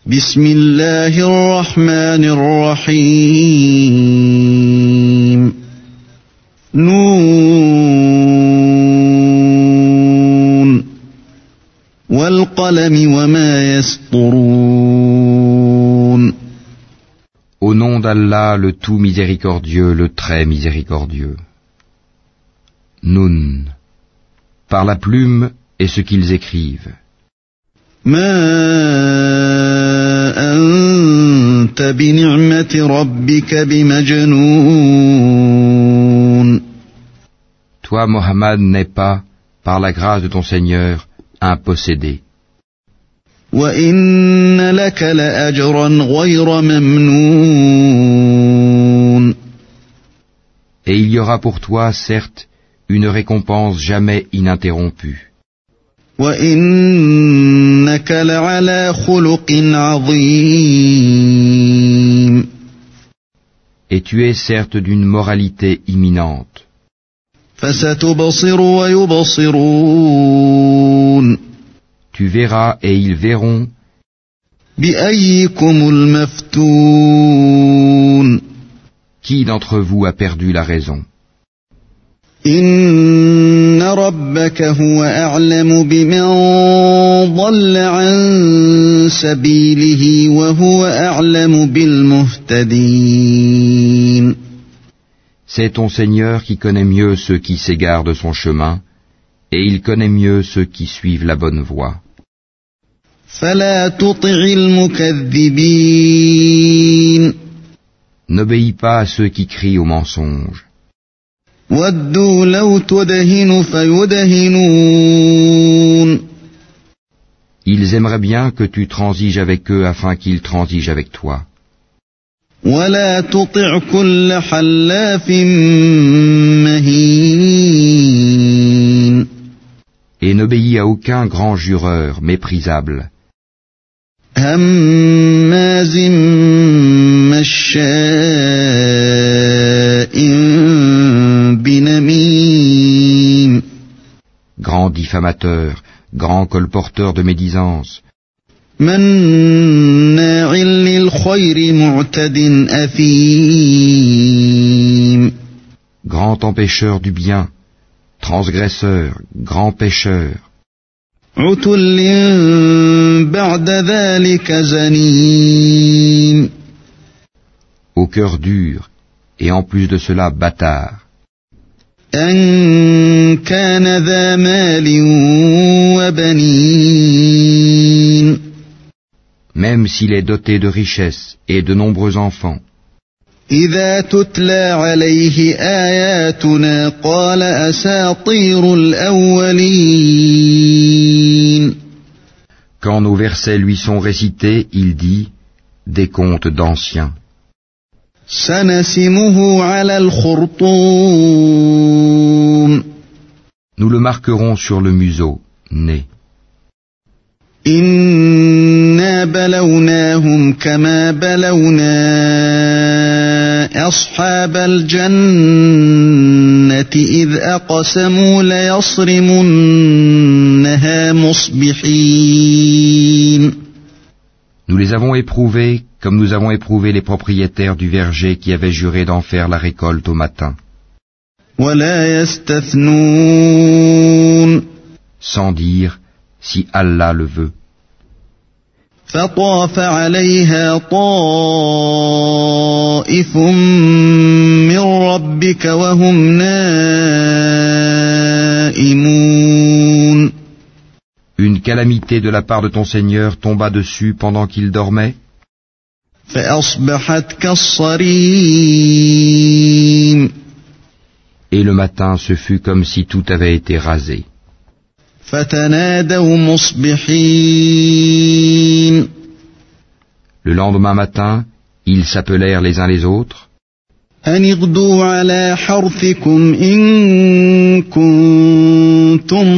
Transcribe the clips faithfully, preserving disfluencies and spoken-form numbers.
بسم الله الرحمن الرحيم نون والقلم وما يسطرون. Au nom d'Allah, le tout miséricordieux, le très miséricordieux. Nun. Par la plume et ce qu'ils écrivent. ما أنت بنعمة ربك بمجنون. Toi, Mohammed, n'es pas, par la grâce de ton Seigneur, un possédé. وإن لك لأجرا غير ممنون. Et il y aura pour toi, certes, une récompense jamais ininterrompue. وإنك لعلى خلق عظيم. Et tu es certes d'une moralité imminente. فستبصر ويبصرون. Tu verras et ils verront. بأيكم المفتون. Qui d'entre vous a perdu la raison? إن ربك هو أعلم بمن ضل عن سبيله وهو أعلم بالمهتدين. C'est ton Seigneur qui connaît mieux ceux qui s'égarent de son chemin, et il connaît mieux ceux qui suivent la bonne voie. فلا تطع المكذبين. N'obéis pas à ceux qui crient au mensonge. ودوا لو تدهن فيدهنون. Ils aimeraient bien que tu transiges avec eux afin qu'ils transigent avec toi. ولا تطع كل حلاف مهين. Et n'obéis à aucun grand jureur méprisable. هماز مشاء بنميم. Grand diffamateur, grand colporteur de médisance. مناع للخير معتد أثيم. Grand empêcheur du bien, transgresseur, grand pécheur. عتل بعد ذلك زنيم. Au cœur dur, et en plus de cela bâtard. أن كان ذا مال وبنين. Même s'il est doté de richesses et de nombreux enfants. إذا تتلى عليه آياتنا قال أساطير الأولين. Quand nos versets lui sont récités, il dit des contes d'anciens. سنسمه على الخرطوم. Nous le marquerons sur le museau, nez. إنا بلوناهم كما بلونا أصحاب الجنة إذ أقسموا ليصرمنها مصبحين. Nous les avons éprouvés comme nous avons éprouvé les propriétaires du verger qui avaient juré d'en faire la récolte au matin. ولا يستثنون. Sans dire si Allah le veut. فطاف عليها طائف من ربك وهم نائمون. Une calamité de la part de ton Seigneur tomba dessus pendant qu'il dormait. فأصبحت كالصريم. Et le matin ce fut comme si tout avait été rasé. فتنادوا مصبحين. Le lendemain matin, ils s'appelèrent les uns les autres. أن اغدوا على حرثكم إن كنتم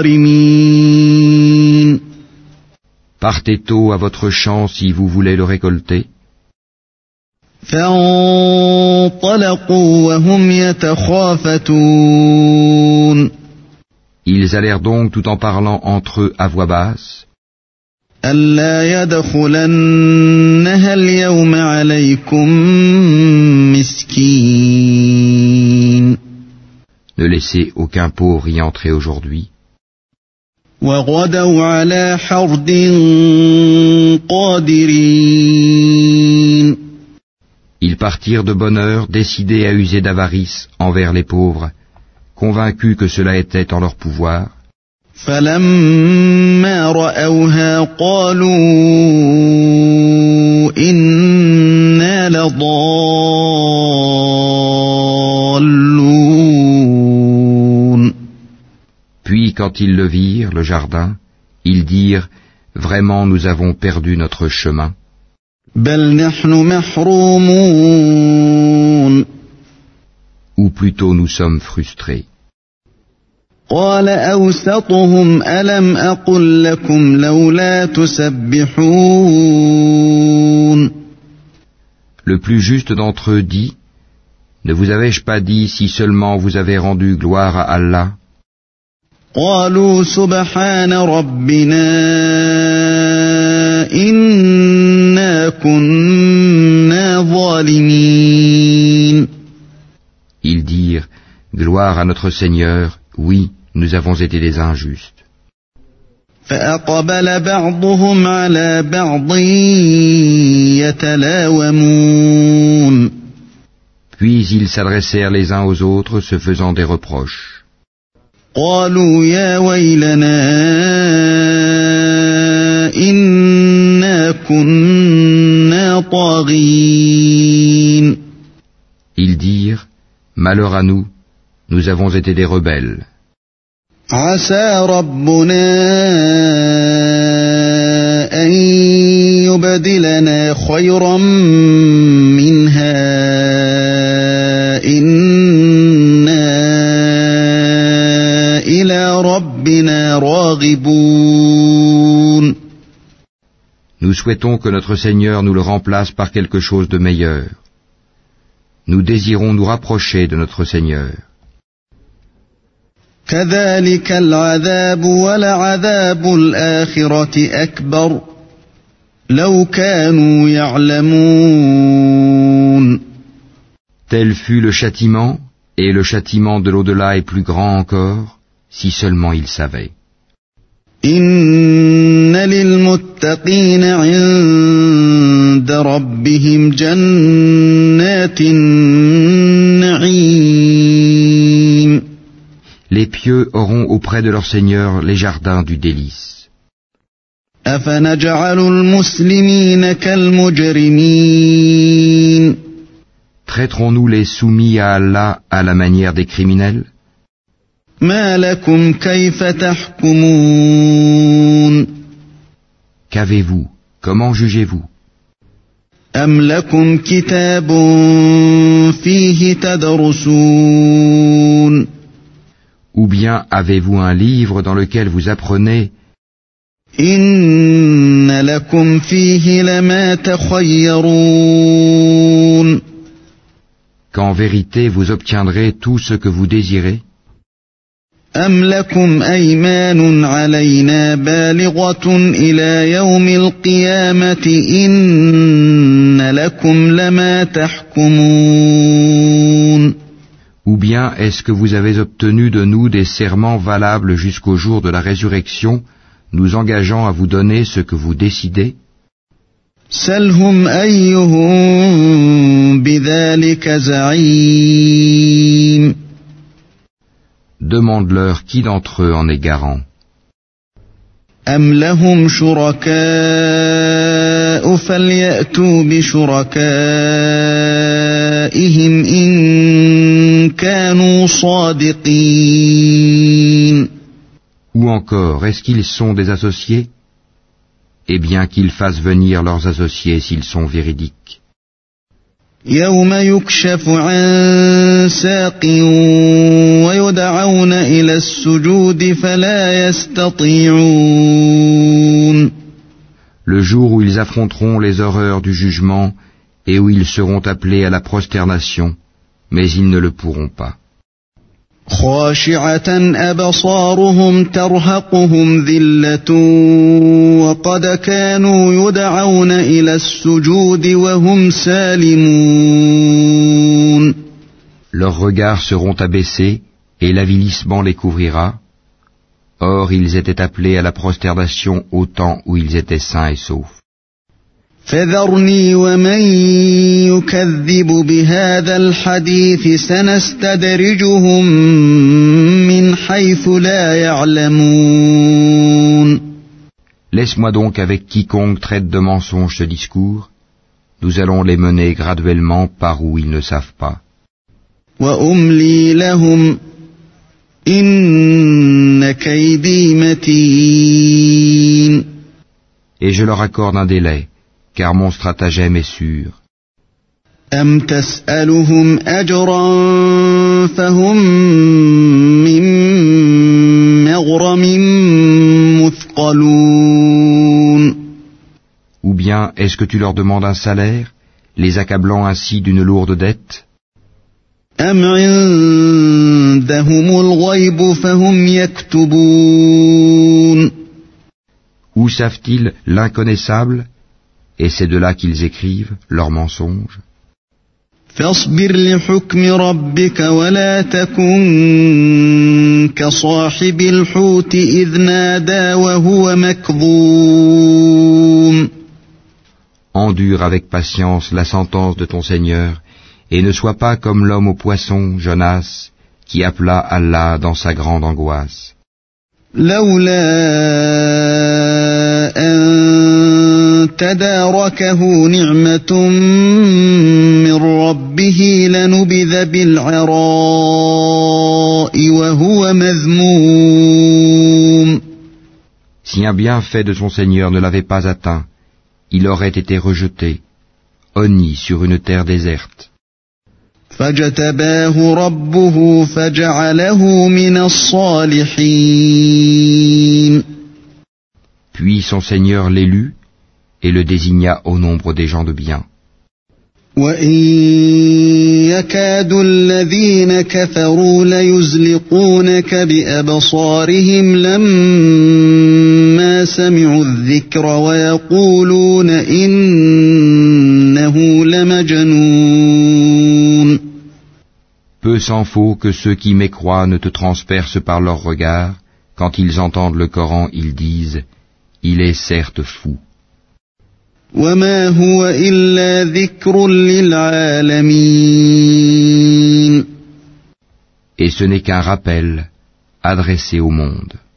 صارمين. Partez tôt à votre champ si vous voulez le récolter. فانطلقوا وهم يتخافتون. Ils allèrent donc tout en parlant entre eux à voix basse. ألا يدخلنها اليوم عليكم مسكين. Ne laissez aucun pauvre y entrer aujourd'hui. وغدوا على حرد قادرين. Ils partirent de bonne heure, décidés à user d'avarice envers les pauvres, convaincus que cela était en leur pouvoir. فلما رأوها قالوا إنا لضالون. Puis quand ils le virent, le jardin, ils dirent « Vraiment nous avons perdu notre chemin. » بل نحن محرومون. Ou plutôt nous sommes frustrés. قال أوسطهم ألم أقل لكم لولا تسبحون. Le plus juste d'entre eux dit « Ne vous avais-je pas dit si seulement vous avez rendu gloire à Allah ?» قالوا سبحان ربنا إنا كنا ظالمين. Ils dirent « Gloire à notre Seigneur, oui, nous avons été des injustes. » فأقبل بعضهم على بعض يتلاومون. Puis ils s'adressèrent les uns aux autres, se faisant des reproches. قالوا يا ويلنا إنا كنا طاغين. Ils dirent « Malheur à nous, nous avons été des rebelles. » عسى ربنا أن يبدلنا خيرا منها إنا إلى ربنا راغبون. Nous souhaitons que notre Seigneur nous le remplace par quelque chose de meilleur. Nous désirons nous rapprocher de notre Seigneur. كذلك العذاب ولعذاب الآخرة أكبر لو كانوا يعلمون. Tel fut le châtiment, et le châtiment de l'au-delà est plus grand encore, si seulement ils savaient. إن للمتقين عند ربهم جنات النعيم. Les pieux auront auprès de leur Seigneur les jardins du délice. أفنجعل المسلمين كالمجرمين. Traiterons-nous les soumis à Allah à la manière des criminels? ما لكم كيف تحكمون. Qu'avez-vous? Comment jugez-vous? أم لكم كتاب فيه تدرسون. Ou bien avez-vous un livre dans lequel vous apprenez? إن لكم فيه لما تخيرون. Qu'en vérité vous obtiendrez tout ce que vous désirez? أم لكم أيمان علينا بالغة إلى يوم القيامة إن لكم لما تحكمون. Ou bien est-ce que vous avez obtenu de nous des serments valables jusqu'au jour de la résurrection, nous engageant à vous donner ce que vous décidez? سلهم أيهم بذلك زعيم. Demande-leur qui d'entre eux en est garant. أم لهم شركاء فليأتوا بشركائهم إن كانوا صادقين. Ou encore, est-ce qu'ils sont des associés? Eh bien qu'ils fassent venir leurs associés s'ils sont véridiques. يوم يكشف عن ساق ويدعون إلى السجود فلا يستطيعون. Le jour où ils affronteront les horreurs du jugement et où ils seront appelés à la prosternation, mais ils ne le pourront pas. خاشعة أبصارهم ترهقهم ذلة وقد كانوا يدعون إلى السجود وهم سالمون. Leurs regards seront abaissés et l'avilissement les couvrira. Or, ils étaient appelés à la prosternation au temps où ils étaient sains et saufs. فذرني ومن يكذب بهذا الحديث سنستدرجهم من حيث لا يعلمون. Laisse-moi donc avec quiconque traite de mensonge ce discours. Nous allons les mener graduellement par où ils ne savent pas. وأملي لهم إن كيدي متين. Et je leur accorde un délai, car mon stratagème est sûr. أم تسألهم أجرا فهم من مغرم مثقلون. Ou bien est-ce que tu leur demandes un salaire, les accablant ainsi d'une lourde dette? أم عندهم الغيب فهم يكتبون. Où savent-ils l'inconnaissable? Et c'est de là qu'ils écrivent leurs mensonges. فاصبر لحكم ربك ولا تكن كصاحب الحوت إذ نادى وهو مكظوم. Endure avec patience la sentence de ton Seigneur, et ne sois pas comme l'homme au poisson, Jonas, qui appela Allah dans sa grande angoisse. لولا أن تداركه نعمة من ربه لنبذ بالعراء وهو مذموم. Si un bienfait de son Seigneur ne l'avait pas atteint, il aurait été rejeté, honni sur une terre déserte. فاجتباه ربه فجعله من الصالحين. Puis son Seigneur l'élut et le désigna au nombre des gens de bien. وإن يكاد الذين كفروا ليزلقونك بأبصارهم لما سمعوا الذكر ويقولون إنه لمجنون. Peu s'en faut que ceux qui mécroient ne te transpercent par leurs regards. Quand ils entendent le Coran, ils disent « Il est certes fou ». وما هو إلا ذكر للعالمين. Et ce n'est qu'un rappel adressé au monde.